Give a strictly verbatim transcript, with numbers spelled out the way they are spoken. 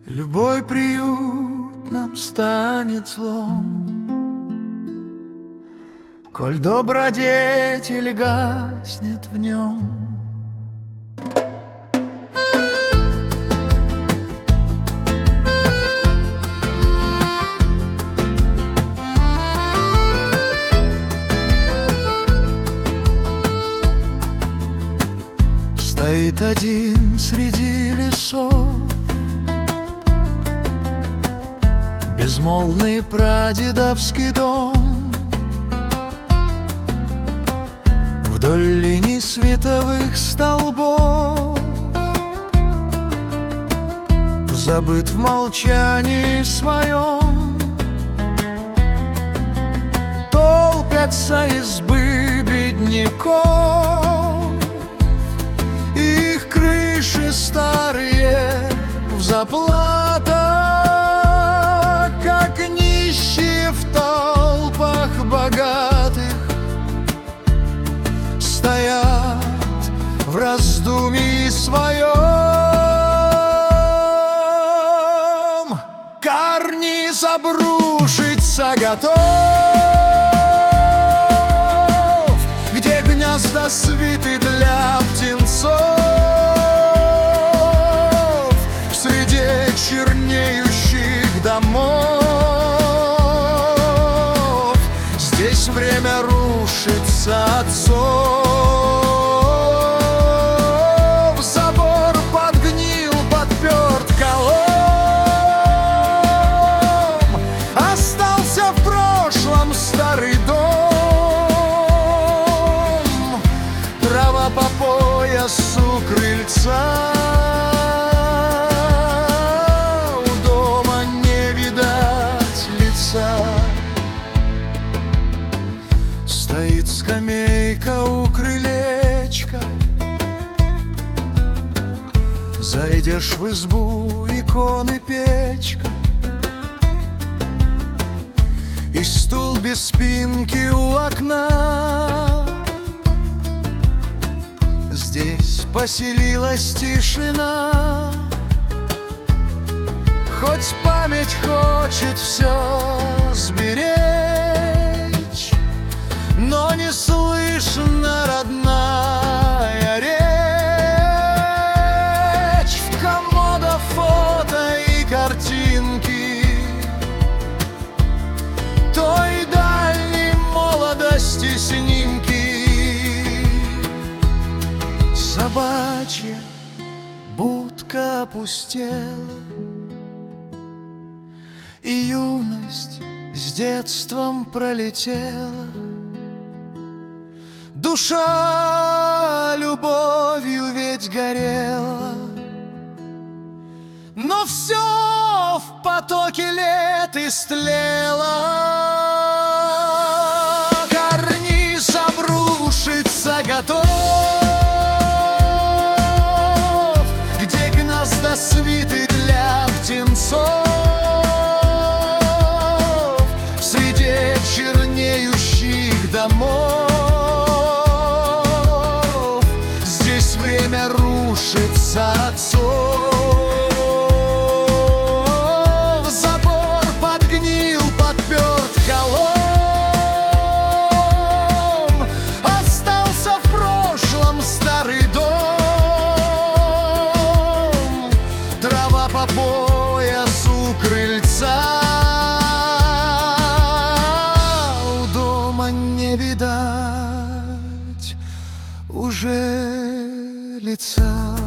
Любой приют нам станет злом, коль добродетель гаснет в нем. Стоит один среди лесов безмолвный прадедовский дом. Вдоль линий световых столбов забыт в молчании своем. Толпятся избы бедняков, их крыши старые в заплатах, как нищие в толпах богатых стоят в раздумье своем. Карниз обрушиться готов, где гнезда свиты для птенцов, в среде чернеющих домов. Здесь время рушится отцов. Забор подгнил, подперт колом, остался в прошлом старый дом. Трава по поясу крыльца, у дома не видать лица. Стоит скамейка у крылечка, зайдешь в избу, иконы, печка, и стул без спинки у окна. Здесь поселилась тишина, хоть память хочет все сберечь, но не слышно родная речь. В комодах фото и картинки той дальней молодости снимки. Собачья будка опустела, и юность с детством пролетела. Душа любовью ведь горела, но все в потоке лет истлело. Карниз обрушиться готов, где гнезда свиты для птенцов, в среде чернеющих домов. Здесь время рушится отцов. Забор подгнил, подперт колом, остался в прошлом старый дом. Трава по поясу крыльца, у дома не видать уже лица.